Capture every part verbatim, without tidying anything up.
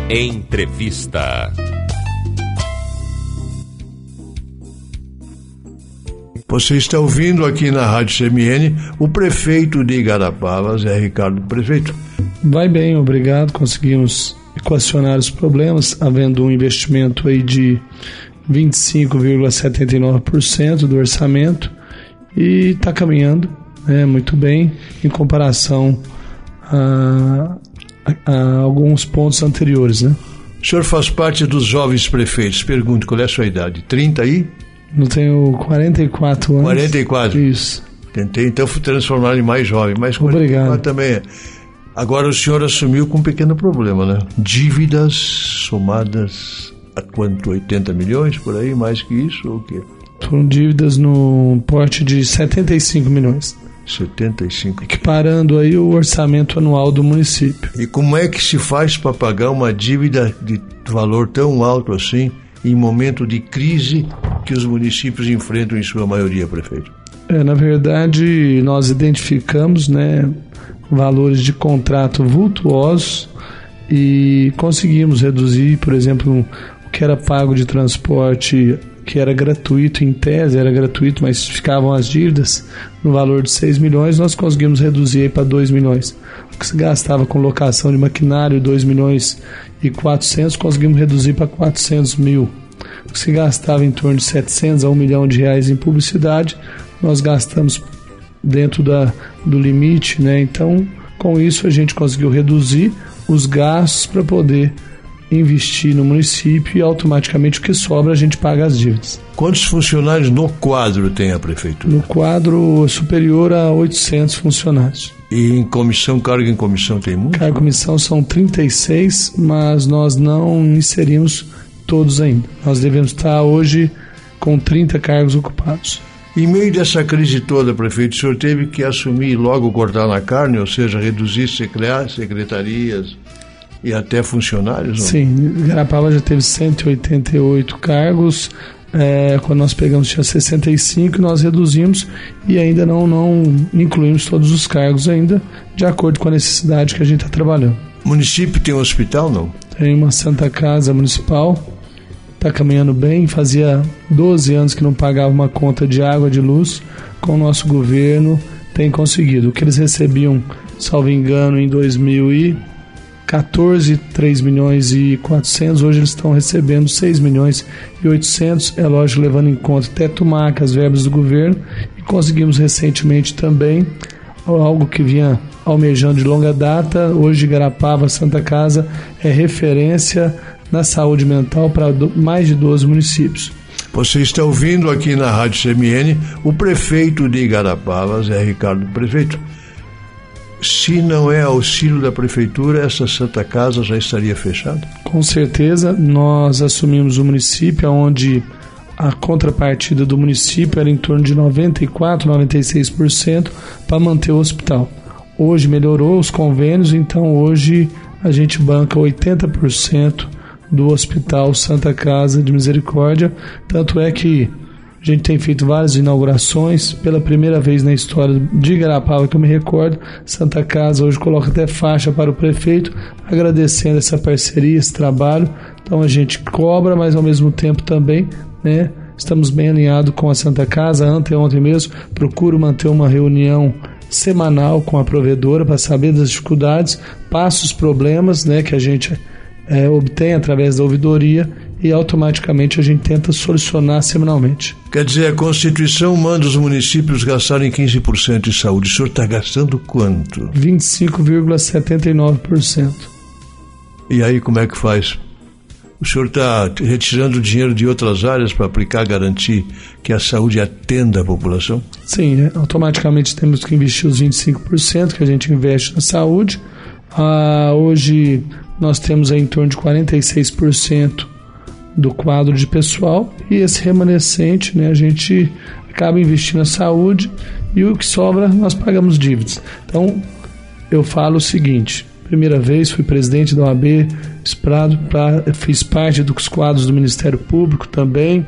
Entrevista. Você está ouvindo aqui na Rádio C M N o prefeito de Igarapava, é Ricardo. Prefeito. Vai bem, obrigado. Conseguimos equacionar os problemas, havendo um investimento aí de vinte e cinco vírgula setenta e nove por cento do orçamento e está caminhando, né, muito bem em comparação a, a, a alguns pontos anteriores, né? O senhor faz parte dos jovens prefeitos. Pergunto, qual é a sua idade? trinta aí? Eu tenho quarenta e quatro anos. quarenta e quatro? Isso. Tentei então transformar em mais jovem, mas obrigado. Também é. Agora o senhor assumiu com um pequeno problema, né? Dívidas somadas a quanto? oitenta milhões, por aí? Mais que isso ou o quê? Foram dívidas no porte de setenta e cinco milhões. setenta e cinco. Equiparando aí o orçamento anual do município. E como é que se faz para pagar uma dívida de valor tão alto assim em momento de crise que os municípios enfrentam em sua maioria, prefeito? É, na verdade, nós identificamos, né, valores de contrato vultuosos e conseguimos reduzir, por exemplo, o que era pago de transporte, que era gratuito em tese, era gratuito, mas ficavam as dívidas no valor de seis milhões, nós conseguimos reduzir para dois milhões. O que se gastava com locação de maquinário, dois milhões e quatrocentos, conseguimos reduzir para quatrocentos mil. O que se gastava em torno de setecentos a um milhão de reais em publicidade, nós gastamos dentro da, do limite, né? Então, com isso a gente conseguiu reduzir os gastos para poder investir no município e automaticamente o que sobra a gente paga as dívidas. Quantos funcionários no quadro tem a prefeitura? No quadro superior a oitocentos funcionários. E em comissão, cargo em comissão tem muito? Cargo em comissão são trinta e seis, mas nós não inserimos todos ainda. Nós devemos estar hoje com trinta cargos ocupados. Em meio dessa crise toda, prefeito, o senhor teve que assumir e logo cortar na carne, ou seja, reduzir secretarias e até funcionários? Não? Sim, Igarapava já teve cento e oitenta e oito cargos, é, quando nós pegamos tinha sessenta e cinco, nós reduzimos e ainda não, não incluímos todos os cargos ainda, de acordo com a necessidade que a gente está trabalhando. O município tem um hospital, não? Tem uma Santa Casa Municipal, está caminhando bem, fazia doze anos que não pagava uma conta de água, de luz, com o nosso governo tem conseguido. O que eles recebiam, salvo engano, em dois mil e quatorze, três milhões e quatrocentos, hoje eles estão recebendo seis milhões e oitocentos, é lógico, levando em conta teto marca, as verbas do governo, e conseguimos recentemente também algo que vinha almejando de longa data. Hoje Igarapava, Santa Casa, é referência na saúde mental para mais de doze municípios. Você está ouvindo aqui na Rádio C M N o prefeito de Igarapava, Zé Ricardo. Prefeito, se não é auxílio da prefeitura, essa Santa Casa já estaria fechada? Com certeza, nós assumimos o município onde a contrapartida do município era em torno de noventa e quatro, noventa e seis por cento para manter o hospital. Hoje melhorou os convênios, então hoje a gente banca oitenta por cento do Hospital Santa Casa de Misericórdia, tanto é que a gente tem feito várias inaugurações, pela primeira vez na história de Igarapava que eu me recordo, Santa Casa hoje coloca até faixa para o prefeito, agradecendo essa parceria, esse trabalho. Então a gente cobra, mas ao mesmo tempo também, né, estamos bem alinhados com a Santa Casa. Anteontem mesmo, procuro manter uma reunião semanal com a provedora para saber das dificuldades, passa os problemas, né, que a gente é, obtém através da ouvidoria e automaticamente a gente tenta solucionar semanalmente. Quer dizer, a Constituição manda os municípios gastarem quinze por cento de saúde. O senhor está gastando quanto? vinte e cinco vírgula setenta e nove por cento. E aí como é que faz? O senhor está retirando dinheiro de outras áreas para aplicar, garantir que a saúde atenda a população? Sim, né? Automaticamente temos que investir os vinte e cinco por cento que a gente investe na saúde. Ah, hoje nós temos aí em torno de quarenta e seis por cento do quadro de pessoal e esse remanescente, né, a gente acaba investindo na saúde e o que sobra nós pagamos dívidas. Então eu falo o seguinte: primeira vez fui presidente da O A B Esprado, pra, fiz parte dos quadros do Ministério Público também,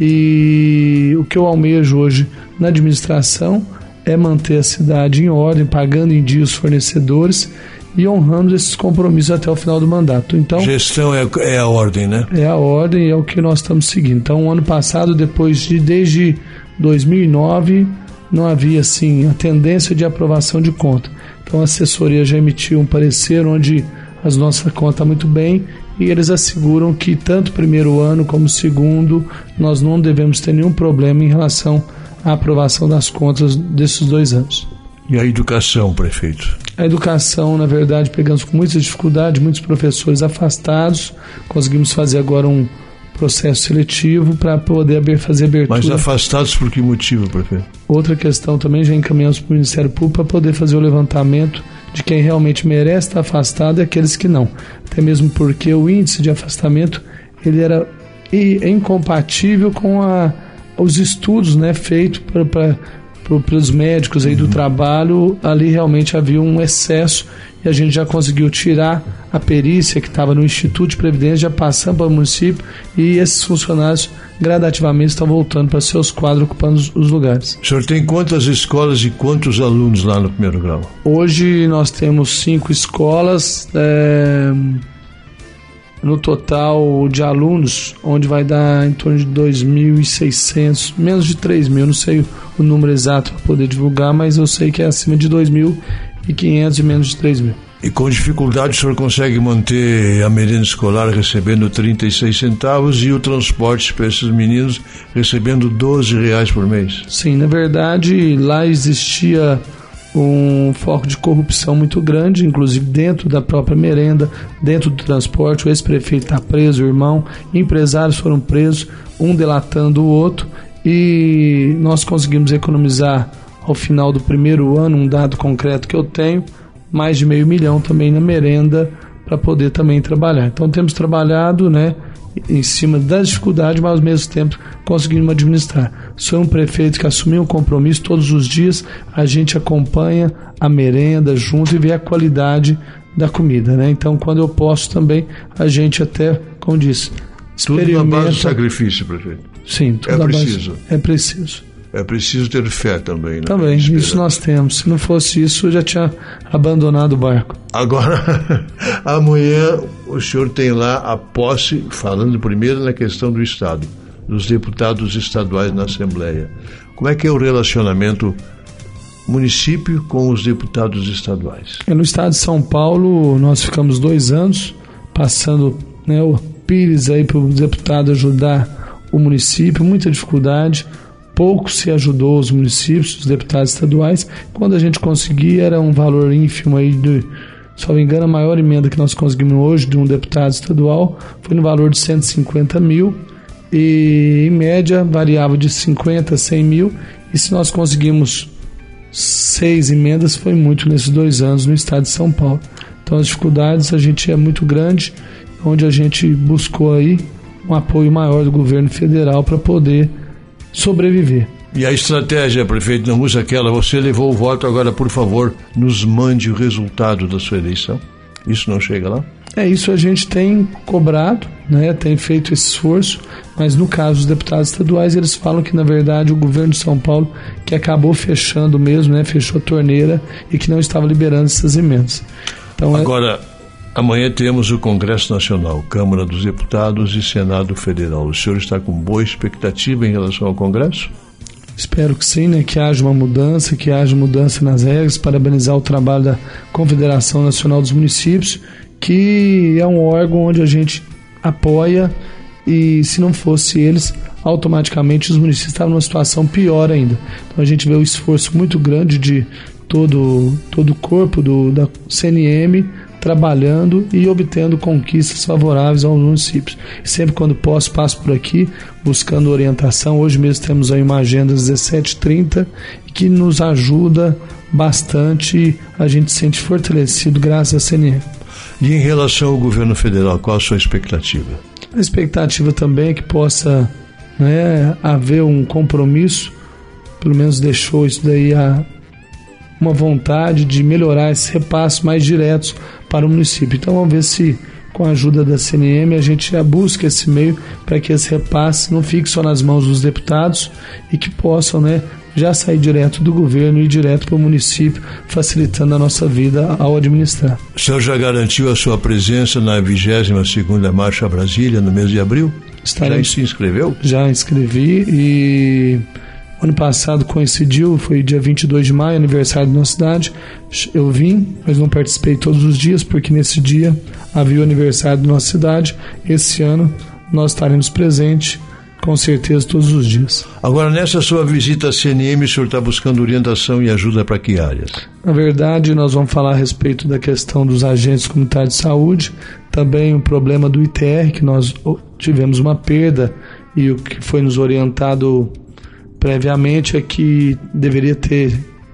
e o que eu almejo hoje na administração é manter a cidade em ordem, pagando em dia os fornecedores e honrando esses compromissos até o final do mandato. Então, gestão é, é a ordem, né? É a ordem e é o que nós estamos seguindo. Então, ano passado, depois de desde dois mil e nove, não havia assim a tendência de aprovação de conta. Então, a assessoria já emitiu um parecer onde as nossas contas estão muito bem e eles asseguram que tanto o primeiro ano como o segundo nós não devemos ter nenhum problema em relação à aprovação das contas desses dois anos. E a educação, prefeito? A educação, na verdade, pegamos com muita dificuldade, muitos professores afastados. Conseguimos fazer agora um processo seletivo para poder fazer abertura. Mas afastados por que motivo, prefeito? Outra questão também, já encaminhamos para o Ministério Público para poder fazer o levantamento de quem realmente merece estar afastado e aqueles que não. Até mesmo porque o índice de afastamento ele era incompatível com a, os estudos, né, feitos para para os médicos aí do uhum. trabalho. Ali realmente havia um excesso e a gente já conseguiu tirar a perícia que estava no Instituto de Previdência, já passando para o município, e esses funcionários gradativamente estão voltando para seus quadros, ocupando os, os lugares. O senhor tem quantas escolas e quantos alunos lá no primeiro grau? Hoje nós temos cinco escolas, é, no total de alunos, onde vai dar em torno de dois mil e seiscentos, menos de três mil, não sei o número exato para poder divulgar, mas eu sei que é acima de dois mil e quinhentos e menos de três mil. E com dificuldade o senhor consegue manter a merenda escolar recebendo trinta e seis centavos e o transporte para esses meninos recebendo doze reais por mês? Sim, na verdade lá existia um foco de corrupção muito grande, inclusive dentro da própria merenda, dentro do transporte. O ex-prefeito está preso, o irmão, empresários foram presos, um delatando o outro, e nós conseguimos economizar ao final do primeiro ano, um dado concreto que eu tenho, mais de meio milhão também na merenda para poder também trabalhar. Então temos trabalhado, né, em cima das dificuldades, mas ao mesmo tempo conseguimos administrar. Sou um prefeito que assumiu um compromisso todos os dias, a gente acompanha a merenda junto e vê a qualidade da comida, né? Então quando eu posso também, a gente até, como disse, experimenta... Tudo na base do sacrifício, prefeito. Sim, tudo é na preciso. Base... É preciso. É preciso ter fé também, né? Também, isso nós temos. Se não fosse isso, eu já tinha abandonado o barco. Agora, amanhã o senhor tem lá a posse, falando primeiro na questão do Estado, dos deputados estaduais na Assembleia. Como é que é o relacionamento município com os deputados estaduais? No Estado de São Paulo, nós ficamos dois anos passando, né, o Pires aí para o deputado ajudar o município, muita dificuldade. Pouco se ajudou os municípios, os deputados estaduais. Quando a gente conseguia, era um valor ínfimo aí de, se não me engano, a maior emenda que nós conseguimos hoje de um deputado estadual foi no valor de cento e cinquenta mil, e em média variava de cinquenta a cem mil, e se nós conseguimos seis emendas foi muito nesses dois anos no estado de São Paulo. Então as dificuldades a gente é muito grande, onde a gente buscou aí um apoio maior do governo federal para poder sobreviver. E a estratégia, prefeito, não usa aquela, você levou o voto, agora por favor nos mande o resultado da sua eleição? Isso não chega lá? É, isso a gente tem cobrado, né, tem feito esse esforço, mas no caso dos deputados estaduais, eles falam que na verdade o governo de São Paulo que acabou fechando mesmo, né, fechou a torneira e que não estava liberando essas emendas. Então, agora, é... amanhã temos o Congresso Nacional, Câmara dos Deputados e Senado Federal. O senhor está com boa expectativa em relação ao Congresso? Espero que sim, né? Que haja uma mudança, que haja mudança nas regras, parabenizar o trabalho da Confederação Nacional dos Municípios, que é um órgão onde a gente apoia, e se não fosse eles, automaticamente os municípios estavam numa situação pior ainda. Então a gente vê o esforço muito grande de todo, todo o corpo do, da C N M trabalhando e obtendo conquistas favoráveis aos municípios. Sempre quando posso, passo por aqui buscando orientação. Hoje mesmo temos aí uma agenda às dezessete e trinta que nos ajuda bastante, a gente se sente fortalecido graças à C N M. E em relação ao governo federal, qual a sua expectativa? A expectativa também é que possa, né, haver um compromisso, pelo menos deixou isso daí a uma vontade de melhorar esses repasses mais diretos para o município. Então vamos ver se com a ajuda da C N M, a gente já busca esse meio para que esse repasse não fique só nas mãos dos deputados e que possam, né, já sair direto do governo e direto para o município, facilitando a nossa vida ao administrar. O senhor já garantiu a sua presença na vigésima segunda Marcha Brasília no mês de abril? Estaremos, já se inscreveu? Já inscrevi e ano passado coincidiu, foi dia vinte e dois de maio, aniversário da nossa cidade. Eu vim, mas não participei todos os dias, porque nesse dia havia o aniversário da nossa cidade. Esse ano nós estaremos presentes, com certeza, todos os dias. Agora, nessa sua visita à C N M, o senhor está buscando orientação e ajuda para que áreas? Na verdade, nós vamos falar a respeito da questão dos agentes comunitários de saúde, também o problema do I T R, que nós tivemos uma perda, e o que foi nos orientado previamente é que deveria ter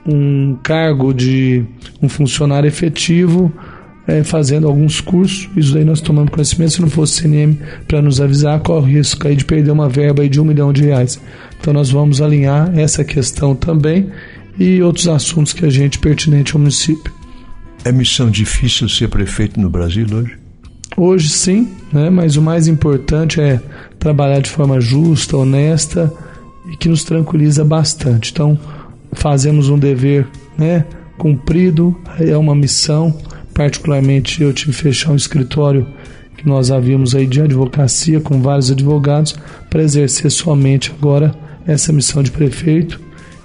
um cargo de um funcionário efetivo é, fazendo alguns cursos. Isso aí nós tomamos conhecimento. Se não fosse o C N M para nos avisar, corre o risco aí de perder uma verba aí de um milhão de reais. Então nós vamos alinhar essa questão também e outros assuntos que a gente pertinente ao município. É missão difícil ser prefeito no Brasil hoje? Hoje sim, né? Mas o mais importante é trabalhar de forma justa, honesta e que nos tranquiliza bastante. Então, fazemos um dever, né, cumprido, é uma missão. Particularmente, eu tive que fechar um escritório que nós havíamos aí de advocacia com vários advogados para exercer somente agora essa missão de prefeito.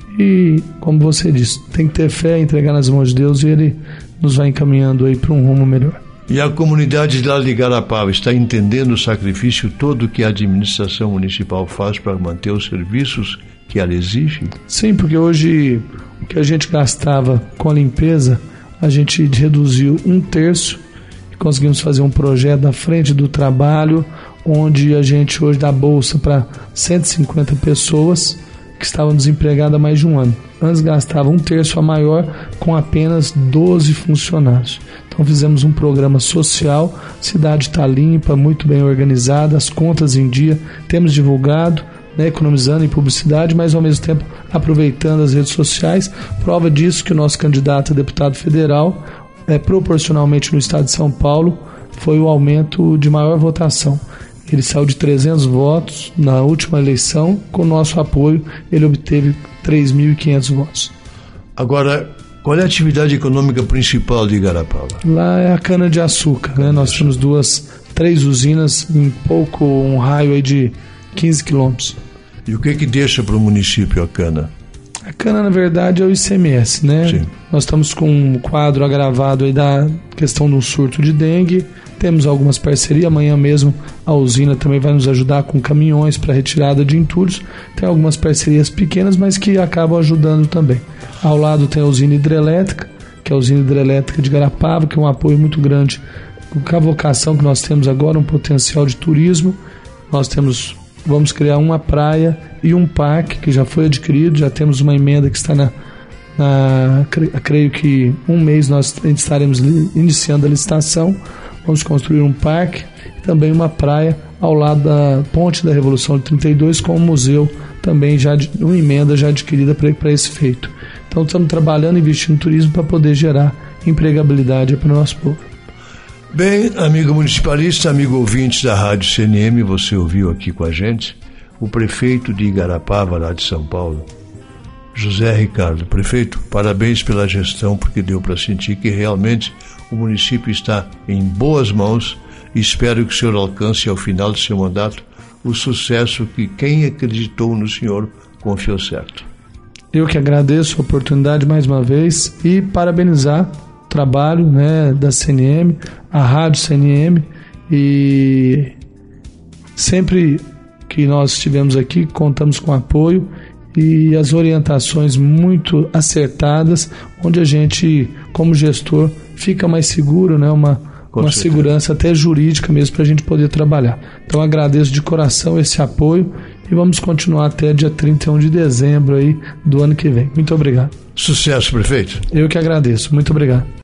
E, como você disse, tem que ter fé, entregar nas mãos de Deus e Ele nos vai encaminhando aí para um rumo melhor. E a comunidade lá de Igarapava está entendendo o sacrifício todo que a administração municipal faz para manter os serviços que ela exige? Sim, porque hoje o que a gente gastava com a limpeza, a gente reduziu um terço e conseguimos fazer um projeto na frente do trabalho, onde a gente hoje dá bolsa para cento e cinquenta pessoas que estavam desempregadas há mais de um ano. Antes gastava um terço a maior com apenas doze funcionários. Então fizemos um programa social, a cidade está limpa, muito bem organizada, as contas em dia, temos divulgado, né, economizando em publicidade, mas ao mesmo tempo aproveitando as redes sociais. Prova disso que o nosso candidato a deputado federal, é, proporcionalmente no estado de São Paulo, foi o aumento de maior votação. Ele saiu de trezentos votos na última eleição, com o nosso apoio ele obteve três mil e quinhentos votos. Agora, qual é a atividade econômica principal de Igarapava? Lá é a cana-de-açúcar, né? Nós temos duas, três usinas em pouco, um raio aí de quinze quilômetros. E o que que deixa para o município a cana? A cana, na verdade, é o I C M S, né? Sim. Nós estamos com um quadro agravado aí da questão do surto de dengue. Temos algumas parcerias, amanhã mesmo a usina também vai nos ajudar com caminhões para retirada de entulhos. Tem algumas parcerias pequenas, mas que acabam ajudando também. Ao lado tem a usina hidrelétrica, que é a usina hidrelétrica de Igarapava, que é um apoio muito grande com a vocação que nós temos agora, um potencial de turismo. Nós temos, vamos criar uma praia e um parque que já foi adquirido, já temos uma emenda que está na, na creio que um mês nós estaremos iniciando a licitação. Vamos construir um parque e também uma praia ao lado da Ponte da Revolução de trinta e dois, com um museu também, já uma emenda já adquirida para esse feito. Então estamos trabalhando, investindo em turismo para poder gerar empregabilidade para o nosso povo. Bem, amigo municipalista, amigo ouvinte da Rádio C N M, você ouviu aqui com a gente o prefeito de Igarapava, lá de São Paulo, José Ricardo. Prefeito, parabéns pela gestão, porque deu para sentir que realmente o município está em boas mãos e espero que o senhor alcance ao final do seu mandato o sucesso que quem acreditou no senhor confiou certo. Eu que agradeço a oportunidade mais uma vez e parabenizar o trabalho, né, da C N M, a Rádio C N M, e sempre que nós estivemos aqui contamos com apoio e as orientações muito acertadas, onde a gente, como gestor, fica mais seguro, né? Uma, uma segurança até jurídica mesmo para a gente poder trabalhar. Então agradeço de coração esse apoio e vamos continuar até dia trinta e um de dezembro aí do ano que vem. Muito obrigado. Sucesso, prefeito. Eu que agradeço. Muito obrigado.